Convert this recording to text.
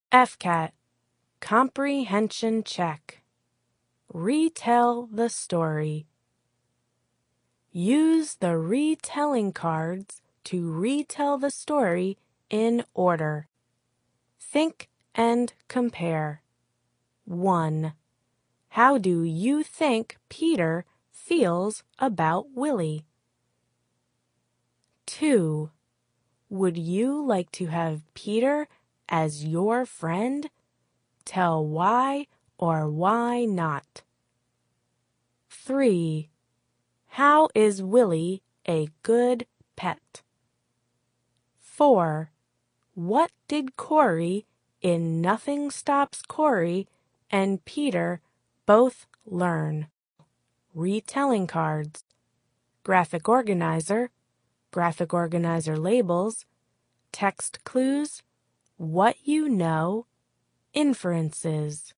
FCAT, Comprehension Check. Retell the story. Use the retelling cards to retell the story in order. Think and compare. 1. How do you think Peter feels about Willie? 2. Would you like to have Peter as your friend? Tell why or why not. 3. How is Willie a good pet? 4. What did Corey in Nothing Stops Corey and Peter both learn? Retelling cards, graphic organizer labels, text clues, what you know, inferences.